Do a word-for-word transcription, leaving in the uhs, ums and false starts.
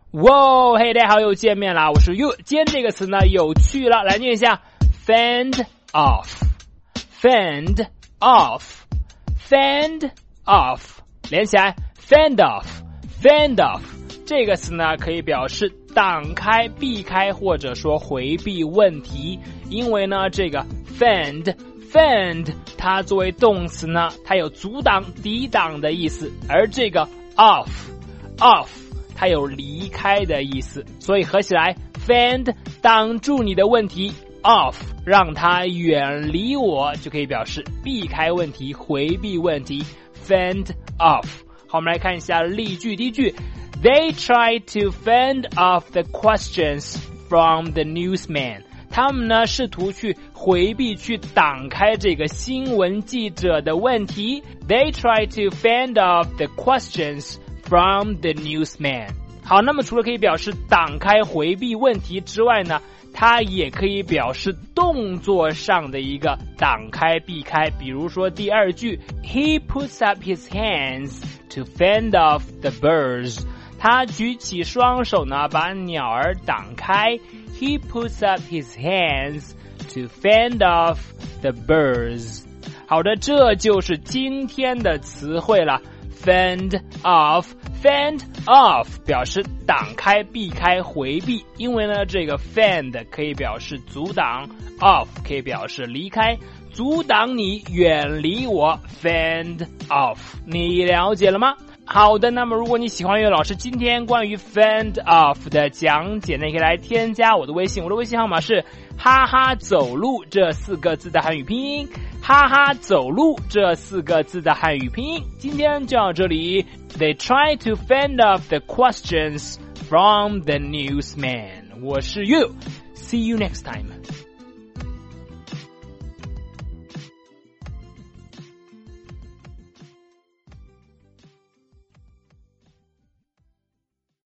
哇，嘿，大家好，又见面啦！我是 you。今天这个词呢有趣了，来念一下 fend off，fend off，fend off， 连起来 fend off，fend off。这个词呢可以表示挡开、避开或者说回避问题，因为呢这个 fend fend 它作为动词呢，它有阻挡、抵挡的意思，而这个 off off它有离开的意思，所以合起来 fend 挡住你的问题， off 让它远离我，就可以表示避开问题、回避问题 fend off。 好，我们来看一下例句。第一句 They try to fend off the questions from the newsman。 他们呢试图去回避、去挡开这个新闻记者的问题。 They try to fend off the questions from the newsman。 好，那么除了可以表示挡开、回避问题之外呢，它也可以表示动作上的一个挡开、避开。比如说第二句 He puts up his hands to fend off the birds。 他举起双手呢，把鸟儿挡开。 He puts up his hands to fend off the birds。 好的，这就是今天的词汇了。fend off fend off 表示挡开、避开、回避，因为呢这个 fend 可以表示阻挡， off 可以表示离开，阻挡你、远离我 fend off。 你了解了吗？好的，那么如果你喜欢岳老师今天关于 fend off 的讲解呢，可以来添加我的微信，我的微信号码是哈哈走路这四个字的汉语拼音，哈哈走路这四个字的汉语拼音。今天就到这里。 They try to fend off the questions from the newsman。 我是 you， see you next time。